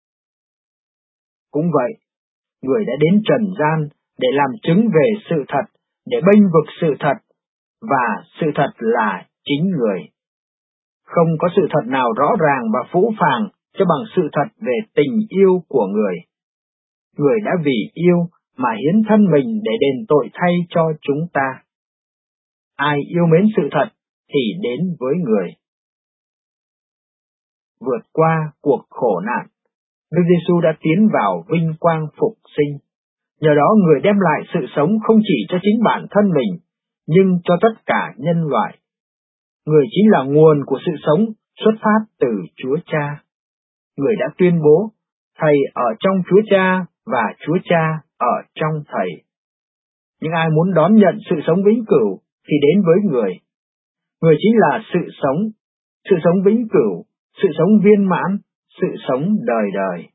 Cũng vậy, người đã đến trần gian để làm chứng về sự thật, để bênh vực sự thật, và sự thật là chính người. Không có sự thật nào rõ ràng và phũ phàng cho bằng sự thật về tình yêu của người. Người đã vì yêu mà hiến thân mình để đền tội thay cho chúng ta. Ai yêu mến sự thật thì đến với người. Vượt qua cuộc khổ nạn, Đức Giêsu đã tiến vào vinh quang phục sinh. Nhờ đó người đem lại sự sống không chỉ cho chính bản thân mình, nhưng cho tất cả nhân loại. Người chính là nguồn của sự sống xuất phát từ Chúa Cha. Người đã tuyên bố, Thầy ở trong Chúa Cha và Chúa Cha ở trong Thầy. Nhưng ai muốn đón nhận sự sống vĩnh cửu thì đến với người. Người chính là sự sống vĩnh cửu, sự sống viên mãn, sự sống đời đời.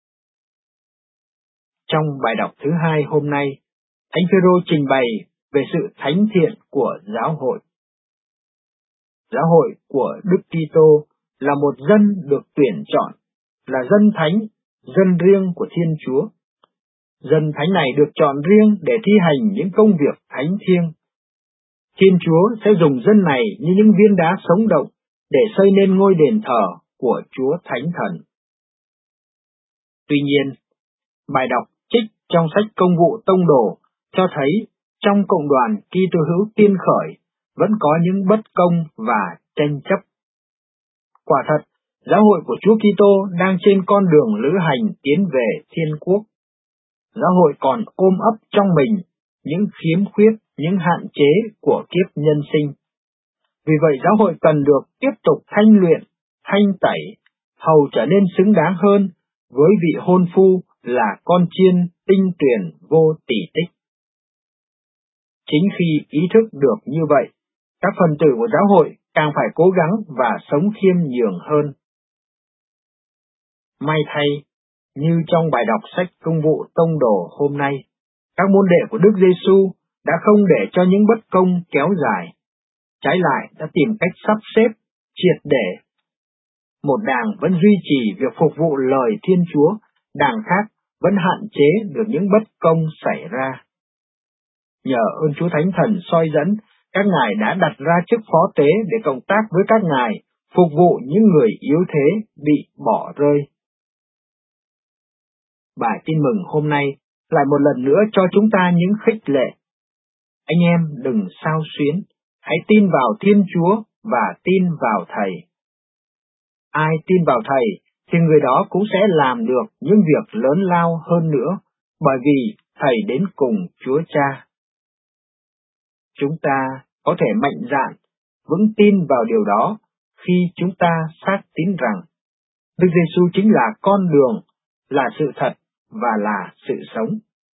Trong bài đọc thứ 2 hôm nay, Thánh Phêrô trình bày về sự thánh thiện của giáo hội. Giáo hội của Đức Kitô là một dân được tuyển chọn, là dân thánh, dân riêng của Thiên Chúa. Dân thánh này được chọn riêng để thi hành những công việc thánh thiêng. Thiên Chúa sẽ dùng dân này như những viên đá sống động để xây nên ngôi đền thờ của Chúa Thánh Thần. Tuy nhiên, bài đọc trích trong sách Công vụ Tông Đồ cho thấy trong cộng đoàn Kitô hữu tiên khởi vẫn có những bất công và tranh chấp. Quả thật, giáo hội của Chúa Kitô đang trên con đường lữ hành tiến về Thiên Quốc. Giáo hội còn ôm ấp trong mình những khiếm khuyết, những hạn chế của kiếp nhân sinh. Vì vậy giáo hội cần được tiếp tục thanh luyện, thanh tẩy, hầu trở nên xứng đáng hơn với vị hôn phu là con chiên tinh tuyền vô tỷ tích. Chính khi ý thức được như vậy, các phần tử của giáo hội càng phải cố gắng và sống khiêm nhường hơn. May thay, như trong bài đọc sách Công vụ Tông Đồ hôm nay, các môn đệ của Đức Giêsu đã không để cho những bất công kéo dài, trái lại đã tìm cách sắp xếp, triệt để. Một đảng vẫn duy trì việc phục vụ lời Thiên Chúa, đảng khác vẫn hạn chế được những bất công xảy ra. Nhờ ơn Chúa Thánh Thần soi dẫn, các ngài đã đặt ra chức phó tế để cộng tác với các ngài, phục vụ những người yếu thế bị bỏ rơi. Bài Tin mừng hôm nay lại một lần nữa cho chúng ta những khích lệ. Anh em đừng xao xuyến, hãy tin vào Thiên Chúa và tin vào Thầy. Ai tin vào Thầy thì người đó cũng sẽ làm được những việc lớn lao hơn nữa, bởi vì Thầy đến cùng Chúa Cha. Chúng ta có thể mạnh dạn, vững tin vào điều đó khi chúng ta xác tín rằng Đức Giêsu chính là con đường, là sự thật và là sự sống.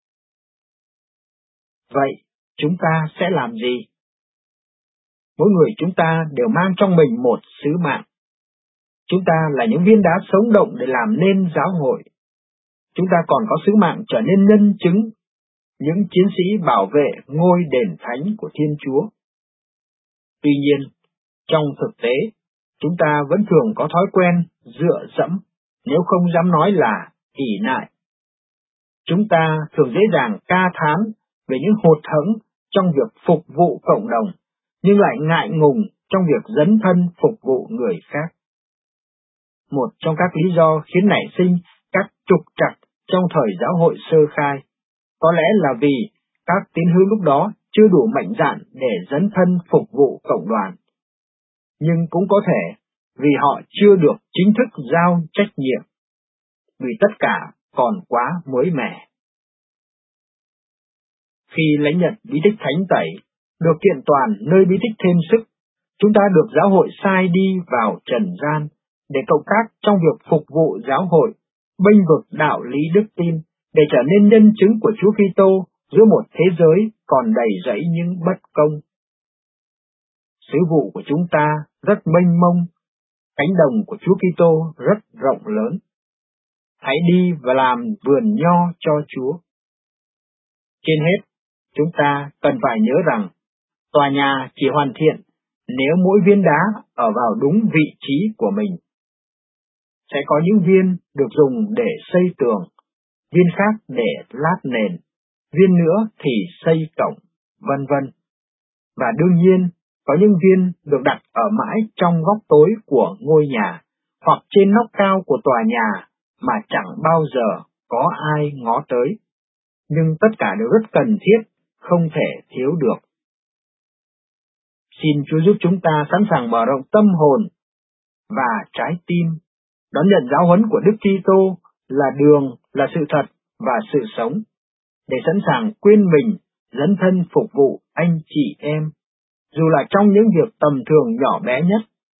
Vậy, chúng ta sẽ làm gì? Mỗi người chúng ta đều mang trong mình một sứ mạng. Chúng ta là những viên đá sống động để làm nên giáo hội. Chúng ta còn có sứ mạng trở nên nhân chứng, những chiến sĩ bảo vệ ngôi đền thánh của Thiên Chúa. Tuy nhiên, trong thực tế, chúng ta vẫn thường có thói quen dựa dẫm, nếu không dám nói là ỷ lại. Chúng ta thường dễ dàng ca thán về những hụt hẫng trong việc phục vụ cộng đồng, nhưng lại ngại ngùng trong việc dấn thân phục vụ người khác. Một trong các lý do khiến nảy sinh các trục trặc trong thời giáo hội sơ khai, có lẽ là vì các tín hữu lúc đó chưa đủ mạnh dạn để dấn thân phục vụ cộng đoàn. Nhưng cũng có thể vì họ chưa được chính thức giao trách nhiệm, vì tất cả còn quá mới mẻ. Khi lãnh nhận bí tích thánh tẩy, được kiện toàn nơi bí tích thêm sức, chúng ta được giáo hội sai đi vào trần gian để cộng tác trong việc phục vụ giáo hội, bênh vực đạo lý đức tin, để trở nên nhân chứng của Chúa Kitô giữa một thế giới còn đầy rẫy những bất công. Sứ vụ của chúng ta rất mênh mông, cánh đồng của Chúa Kitô rất rộng lớn. Hãy đi và làm vườn nho cho Chúa. Trên hết, chúng ta cần phải nhớ rằng, tòa nhà chỉ hoàn thiện nếu mỗi viên đá ở vào đúng vị trí của mình. Sẽ có những viên được dùng để xây tường, viên khác để lát nền, viên nữa thì xây cổng, vân vân. Và đương nhiên, có những viên được đặt ở mãi trong góc tối của ngôi nhà, hoặc trên nóc cao của tòa nhà mà chẳng bao giờ có ai ngó tới. Nhưng tất cả đều rất cần thiết, không thể thiếu được. Xin Chúa giúp chúng ta sẵn sàng mở rộng tâm hồn và trái tim, đón nhận giáo huấn của Đức Kitô là đường, là sự thật và sự sống, để sẵn sàng quên mình, dấn thân phục vụ anh chị em, dù là trong những việc tầm thường nhỏ bé nhất.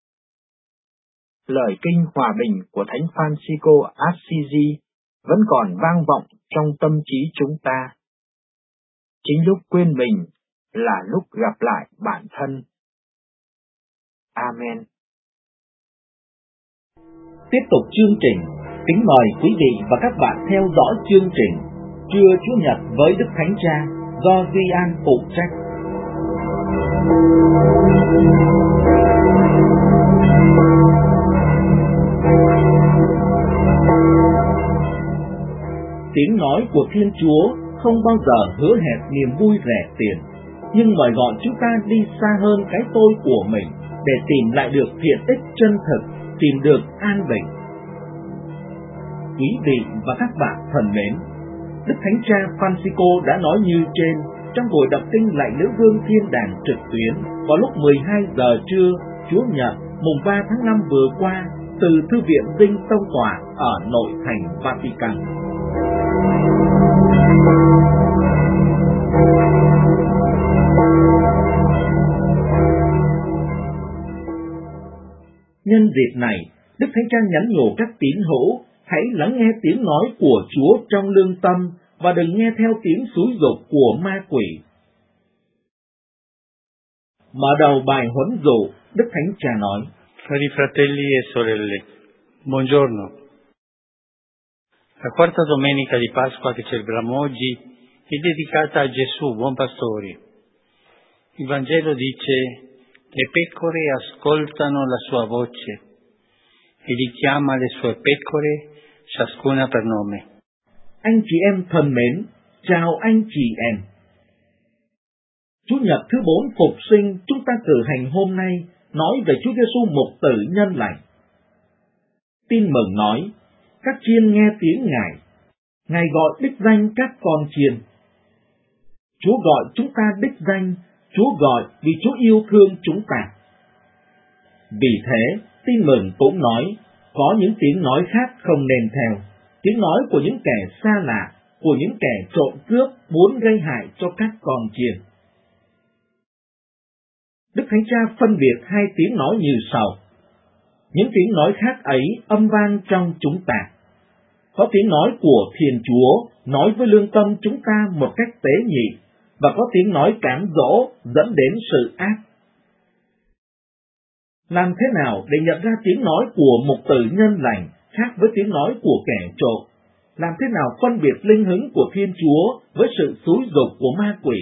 Lời kinh hòa bình của Thánh Francisco Assisi vẫn còn vang vọng trong tâm trí chúng ta. Chính lúc quên mình là lúc gặp lại bản thân. Amen. Tiếp tục chương trình, kính mời quý vị và các bạn theo dõi chương trình Trưa Chủ nhật với Đức Thánh Cha do Duy An phụ trách. Tiếng nói của Thiên Chúa không bao giờ hứa hẹn niềm vui rẻ tiền, nhưng mời gọi chúng ta đi xa hơn cái tôi của mình để tìm lại được thiện ích chân thực, tìm được an bình. Quý vị và các bạn thân mến, Đức Thánh Cha Francisco đã nói như trên trong buổi đọc kinh Lạy Nữ Vương Thiên Đàng trực tuyến vào lúc 12 giờ trưa Chủ nhật mùng 3 tháng 5 vừa qua từ Thư viện Dinh Tông Tọa ở nội thành Vatican. Nhân dịp này, Đức Thánh Cha nhắn nhủ các tín hữu hãy lắng nghe tiếng nói của Chúa trong lương tâm và đừng nghe theo tiếng xúi giục của ma quỷ. Mở đầu bài huấn dụ, Đức Thánh Cha nói: Cari fratelli e sorelle, buongiorno. La quarta domenica di Pasqua che celebriamo oggi è dedicata a Gesù, buon pastore. Il Vangelo dice: le pecore ascoltano la sua voce e li chiama le sue pecore, ciascuna per nome. Anh chị em thân mến, chào anh chị em. Chủ nhật thứ 4 phục sinh chúng ta cử hành hôm nay nói về Chúa Giêsu mục tử nhân lành. Tin mừng nói, các chiên nghe tiếng Ngài gọi đích danh các con chiên. Chúa gọi chúng ta đích danh, Chúa gọi vì Chúa yêu thương chúng ta. Vì thế, tin mừng cũng nói, có những tiếng nói khác không nên theo, tiếng nói của những kẻ xa lạ, của những kẻ trộm cướp muốn gây hại cho các con chiên. Đức Thánh Cha phân biệt hai tiếng nói như sau. Những tiếng nói khác ấy âm vang trong chúng ta. Có tiếng nói của Thiên Chúa nói với lương tâm chúng ta một cách tế nhị, và có tiếng nói cám dỗ dẫn đến sự ác. Làm thế nào để nhận ra tiếng nói của một tử nhân lành khác với tiếng nói của kẻ trộm? Làm thế nào phân biệt linh hứng của Thiên Chúa với sự xúi giục của ma quỷ?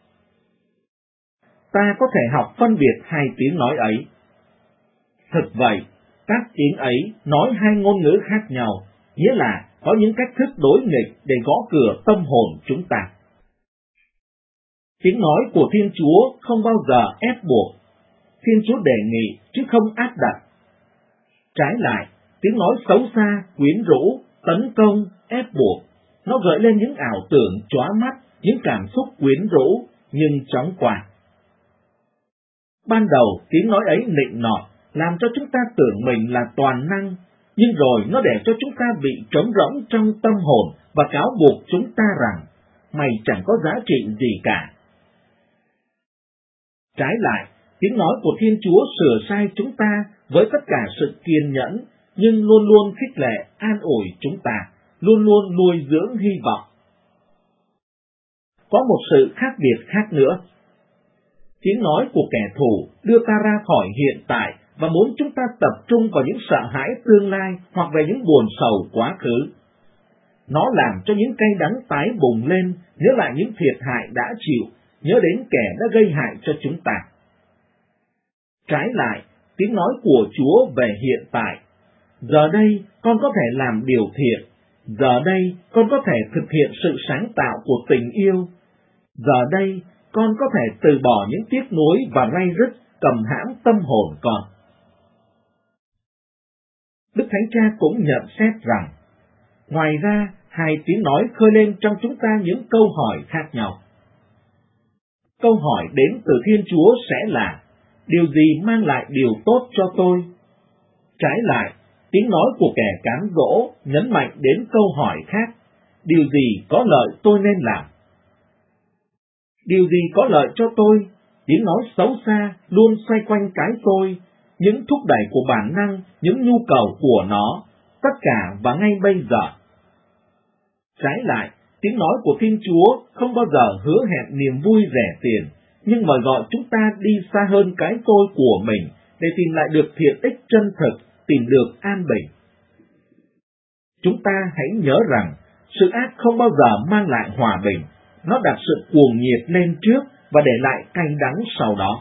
Ta có thể học phân biệt hai tiếng nói ấy. Thực vậy, các tiếng ấy nói hai ngôn ngữ khác nhau, nghĩa là có những cách thức đối nghịch để gõ cửa tâm hồn chúng ta. Tiếng nói của Thiên Chúa không bao giờ ép buộc. Thiên Chúa đề nghị chứ không áp đặt. Trái lại, tiếng nói xấu xa, quyến rũ, tấn công, ép buộc, nó gợi lên những ảo tưởng chóa mắt, những cảm xúc quyến rũ, nhưng chóng qua. Ban đầu, tiếng nói ấy nịnh nọt, làm cho chúng ta tưởng mình là toàn năng, nhưng rồi nó để cho chúng ta bị trống rỗng trong tâm hồn và cáo buộc chúng ta rằng, mày chẳng có giá trị gì cả. Trái lại, tiếng nói của Thiên Chúa sửa sai chúng ta với tất cả sự kiên nhẫn, nhưng luôn luôn khích lệ, an ủi chúng ta, luôn luôn nuôi dưỡng hy vọng. Có một sự khác biệt khác nữa. Tiếng nói của kẻ thù đưa ta ra khỏi hiện tại và muốn chúng ta tập trung vào những sợ hãi tương lai hoặc về những buồn sầu quá khứ. Nó làm cho những cay đắng tái bùng lên, nhớ lại những thiệt hại đã chịu, nhớ đến kẻ đã gây hại cho chúng ta. Trái lại, tiếng nói của Chúa về hiện tại. Giờ đây, con có thể làm điều thiện. Giờ đây, con có thể thực hiện sự sáng tạo của tình yêu. Giờ đây, con có thể từ bỏ những tiếc nuối và ray rứt cầm hãm tâm hồn con. Đức Thánh Cha cũng nhận xét rằng, ngoài ra, hai tiếng nói khơi lên trong chúng ta những câu hỏi khác nhau. Câu hỏi đến từ Thiên Chúa sẽ là, điều gì mang lại điều tốt cho tôi? Trái lại, tiếng nói của kẻ cám dỗ nhấn mạnh đến câu hỏi khác, điều gì có lợi tôi nên làm? Điều gì có lợi cho tôi? Tiếng nói xấu xa luôn xoay quanh cái tôi, những thúc đẩy của bản năng, những nhu cầu của nó, tất cả và ngay bây giờ. Trái lại, tiếng nói của Thiên Chúa không bao giờ hứa hẹn niềm vui rẻ tiền, nhưng mời gọi chúng ta đi xa hơn cái tôi của mình để tìm lại được thiện ích chân thực, tìm được an bình. Chúng ta hãy nhớ rằng, sự ác không bao giờ mang lại hòa bình, nó đặt sự cuồng nhiệt lên trước và để lại cay đắng sau đó.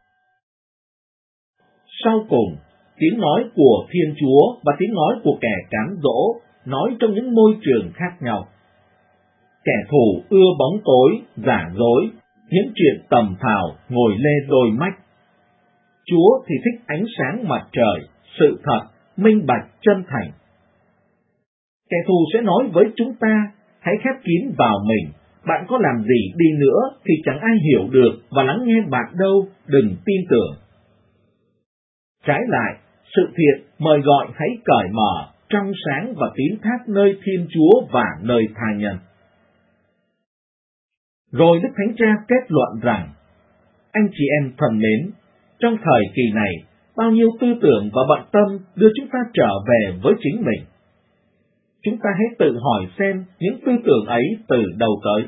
Sau cùng, tiếng nói của Thiên Chúa và tiếng nói của kẻ cám dỗ nói trong những môi trường khác nhau. Kẻ thù ưa bóng tối, giả dối, những chuyện tầm phào, ngồi lê đôi mách. Chúa thì thích ánh sáng mặt trời, sự thật, minh bạch, chân thành. Kẻ thù sẽ nói với chúng ta, hãy khép kín vào mình, bạn có làm gì đi nữa thì chẳng ai hiểu được và lắng nghe bạn đâu, đừng tin tưởng. Trái lại, sự thiện mời gọi hãy cởi mở, trong sáng và tín thác nơi Thiên Chúa và nơi tha nhân. Rồi Đức Thánh Cha kết luận rằng, anh chị em thân mến, trong thời kỳ này, bao nhiêu tư tưởng và bận tâm đưa chúng ta trở về với chính mình. Chúng ta hãy tự hỏi xem những tư tưởng ấy từ đâu tới.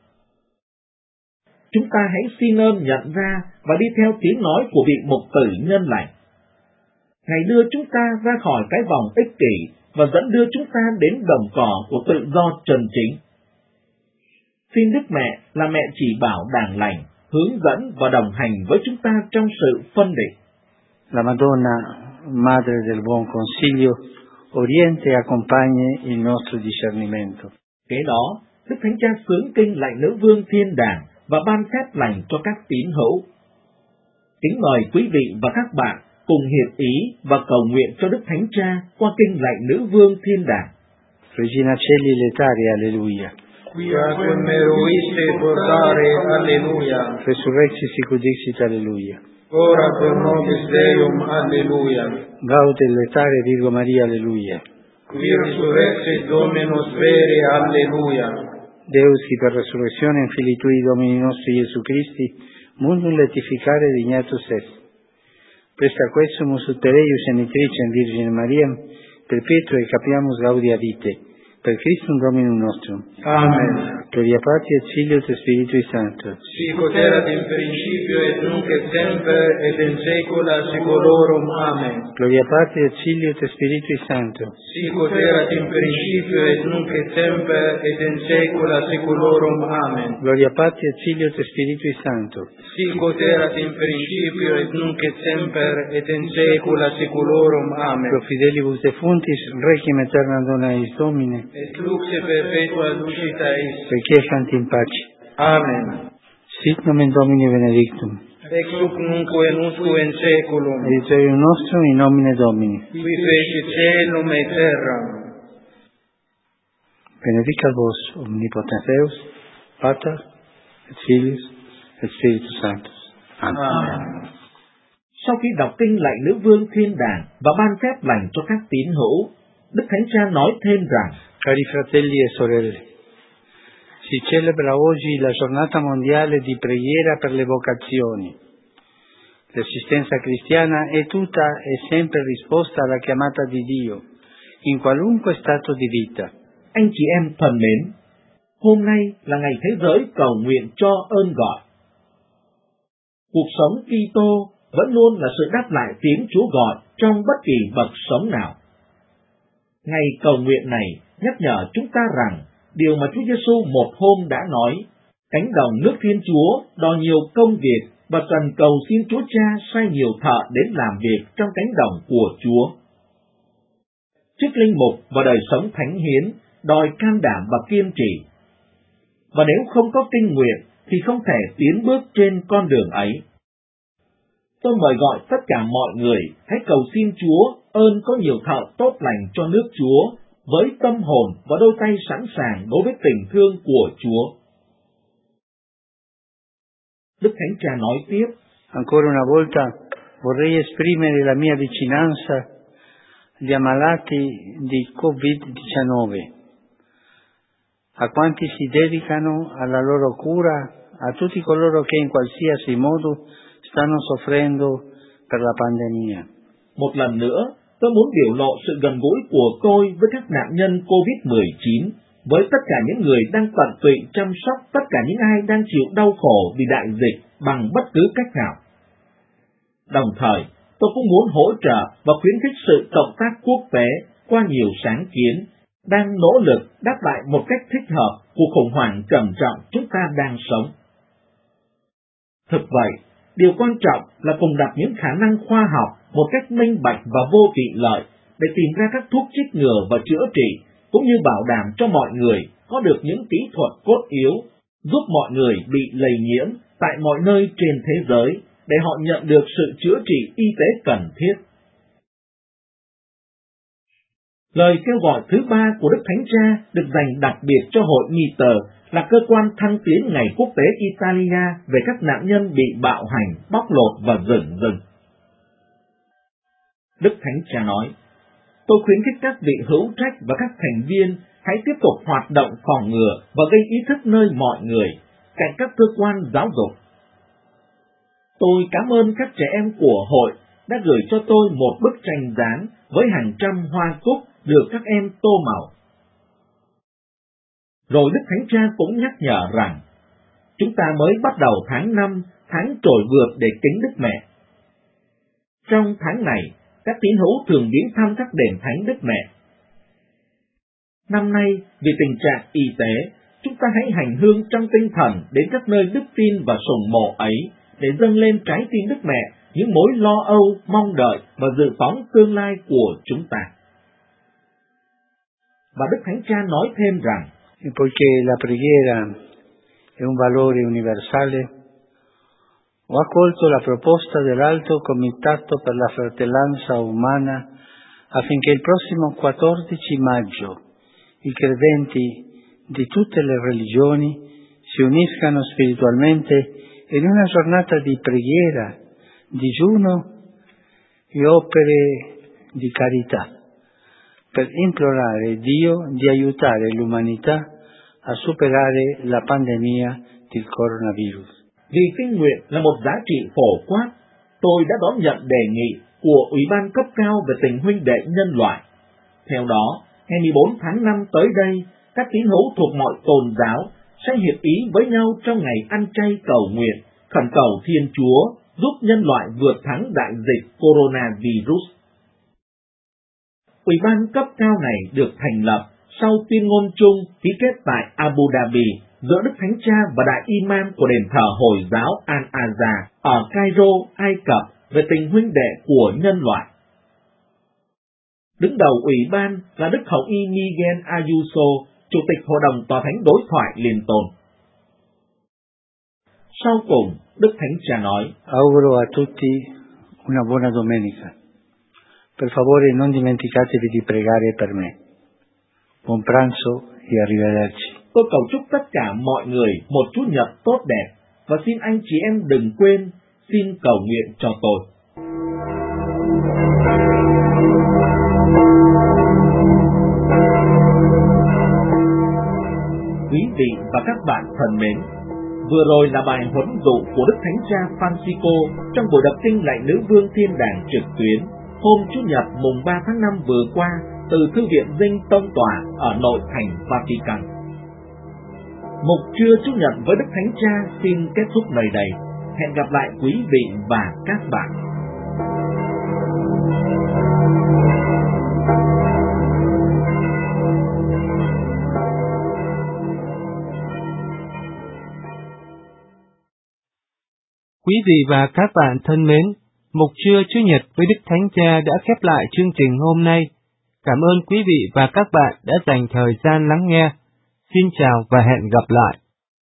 Chúng ta hãy xin ơn nhận ra và đi theo tiếng nói của vị mục tử nhân lành. Ngài đưa chúng ta ra khỏi cái vòng ích kỷ và dẫn đưa chúng ta đến đồng cỏ của tự do chân chính. Xin Đức Mẹ là mẹ chỉ bảo đàng lành, hướng dẫn và đồng hành với chúng ta trong sự phân định. La Madonna, Madre del Buon Consiglio, oriente e accompagni il nostro discernimento. Kế đó, Đức Thánh Cha xướng kinh lạy Nữ Vương Thiên Đàng và ban phép lành cho các tín hữu. Kính mời quý vị và các bạn cùng hiệp ý và cầu nguyện cho Đức Thánh Cha qua kinh lạy Nữ Vương Thiên Đàng. Regina Celi Letare, alleluia. Quia quem meruiste portare, alleluia. Resurrexit sic ut dixit, alleluia. Ora pro nobis Deum, alleluia. Gaudete Letare, Virgo Maria, alleluia. Qui resurrexit Dominus vere, alleluia. Deus, qui per resurrezione in Filii Tui Domini nostri Iesu Christi, mundum letificare dignatus est. Presta quesumus ut per eius genitricem Virgine Mariam, perpetua e capiamus gaudia vitae, per Christum Dominum nostrum. Amen. Gloria Patri et Filio et Spiritui Sancto. Sicut erat in principio et nunc et semper et in saecula saeculorum. Amen. Gloria Patri et Filio et Spiritui Sancto. Sicut erat in principio et nunc et semper et in saecula saeculorum. Amen. Gloria Patri et Filio et Spiritui Sancto. Sicut erat in principio et nunc et semper et in saecula saeculorum. Amen. Pro fidelibus defuntis, requiem aeterna dona eis Domine. Et luxe perpetua lucita eis. Requiescant in pace. Amen. Sit nomen Domini benedictum. Ex hoc nunc et usque in saeculum. Aiuterium nostrum in nomine Domini. Qui fecit caelum et terram. Benedicat vos omnipotens Deus, Pater et Filius et Spiritus Sanctus. Amen. Amen. Sau khi đọc kinh lạy nữ vương thiên đàng và ban phép lành cho các tín hữu, Đức Thánh Cha nói thêm rằng: Cari fratelli e sorelle, si celebra oggi la giornata mondiale di preghiera per le vocazioni. L'esistenza cristiana è tutta e sempre risposta alla chiamata di Dio, in qualunque stato di vita. Anh chị em thân mến, hôm nay là ngày thế giới cầu nguyện cho ơn gọi. Cuộc sống Kitô vẫn luôn là sự đáp lại tiếng Chúa gọi trong bất kỳ bậc sống nào. Ngày cầu nguyện này nhắc nhở chúng ta rằng điều mà Chúa Giêsu một hôm đã nói: cánh đồng nước Thiên Chúa đòi nhiều công việc và cần cầu xin Chúa Cha sai nhiều thợ đến làm việc trong cánh đồng của Chúa. Chức linh mục và đời sống thánh hiến đòi can đảm và kiên trì. Và nếu không có kinh nguyện thì không thể tiến bước trên con đường ấy. Tôi mời gọi tất cả mọi người hãy cầu xin Chúa ơn có nhiều thợ tốt lành cho nước Chúa, với tâm hồn và đôi tay sẵn sàng đối với tình thương của Chúa. Đức Thánh Cha nói tiếp: Ancora una volta vorrei esprimere la mia vicinanza agli ammalati di Covid-19, a quanti si dedicano alla loro cura, a tutti coloro che in qualsiasi modo stanno soffrendo per la pandemia. Một lần nữa, tôi muốn biểu lộ sự gần gũi của tôi với các nạn nhân Covid-19, với tất cả những người đang tận tụy chăm sóc tất cả những ai đang chịu đau khổ vì đại dịch bằng bất cứ cách nào. Đồng thời, tôi cũng muốn hỗ trợ và khuyến khích sự cộng tác quốc tế qua nhiều sáng kiến, đang nỗ lực đáp lại một cách thích hợp cuộc khủng hoảng trầm trọng chúng ta đang sống. Thực vậy, điều quan trọng là cùng đặt những khả năng khoa học một cách minh bạch và vô vị lợi để tìm ra các thuốc chích ngừa và chữa trị, cũng như bảo đảm cho mọi người có được những kỹ thuật cốt yếu, giúp mọi người bị lây nhiễm tại mọi nơi trên thế giới để họ nhận được sự chữa trị y tế cần thiết. Lời kêu gọi thứ ba của Đức Thánh Cha được dành đặc biệt cho hội Nghi-tờ là cơ quan thăng tiến Ngày Quốc tế Italia về các nạn nhân bị bạo hành, bóc lột và dửng dưng. Đức Thánh Cha nói: tôi khuyến khích các vị hữu trách và các thành viên hãy tiếp tục hoạt động phòng ngừa và gây ý thức nơi mọi người, cạnh các cơ quan giáo dục. Tôi cảm ơn các trẻ em của hội đã gửi cho tôi một bức tranh dán với hàng trăm hoa cúc được các em tô màu. Rồi Đức Thánh Cha cũng nhắc nhở rằng chúng ta mới bắt đầu tháng 5, tháng trồi vượt để kính Đức Mẹ. Trong tháng này, các tín hữu thường viếng thăm các đền thánh Đức Mẹ. Năm nay, vì tình trạng y tế, chúng ta hãy hành hương trong tinh thần đến các nơi đức tin và sùng mộ ấy để dâng lên trái tim Đức Mẹ những mối lo âu, mong đợi và dự phóng tương lai của chúng ta. Và Đức Thánh Cha nói thêm rằng: Poiché la preghiera è un valore universale, ho accolto la proposta dell'Alto Comitato per la Fratellanza Umana affinché il prossimo 14 maggio i credenti di tutte le religioni si uniscano spiritualmente in una giornata di preghiera, digiuno e opere di carità, per implorare Dio di aiutare l'umanità a superare la pandemia del coronavirus. Vì kinh nguyện là một giá trị phổ quát, tôi đã đón nhận đề nghị của Ủy ban cấp cao về tình huynh đệ nhân loại. Theo đó, ngày 14 tháng 5 tới đây, các tín hữu thuộc mọi tôn giáo sẽ hiệp ý với nhau trong ngày ăn chay cầu nguyện, khẩn cầu Thiên Chúa giúp nhân loại vượt thắng đại dịch coronavirus. Ủy ban cấp cao này được thành lập sau tuyên ngôn chung ký kết tại Abu Dhabi giữa Đức Thánh Cha và Đại Imam của đền thờ Hồi giáo Al-Azhar ở Cairo, Ai Cập về tình huynh đệ của nhân loại. Đứng đầu ủy ban là Đức Hồng Y Miguel Ayuso, Chủ tịch Hội đồng Tòa Thánh Đối thoại Liên Tôn. Sau cùng, Đức Thánh Cha nói: Auguro a tutti una buona domenica. Per favore non dimenticatevi di pregare per me. Buon pranzo e arrivederci. Tôi cầu chúc tất cả mọi người một Chủ nhật tốt đẹp, và xin anh chị em đừng quên, xin cầu nguyện cho tôi. Quý vị và các bạn thân mến, vừa rồi là bài huấn dụ của Đức Thánh Cha Francisco trong buổi đọc kinh Lạy Nữ Vương Thiên Đàng trực tuyến hôm Chủ nhật mùng 3 tháng 5 vừa qua từ Thư viện Dinh Tông Tòa ở nội thành Vatican. Mục trưa Chủ nhật với Đức Thánh Cha xin kết thúc nơi đây. Hẹn gặp lại quý vị và các bạn. Quý vị và các bạn thân mến, mục trưa Chủ nhật với Đức Thánh Cha đã khép lại chương trình hôm nay. Cảm ơn quý vị và các bạn đã dành thời gian lắng nghe. Xin chào và hẹn gặp lại.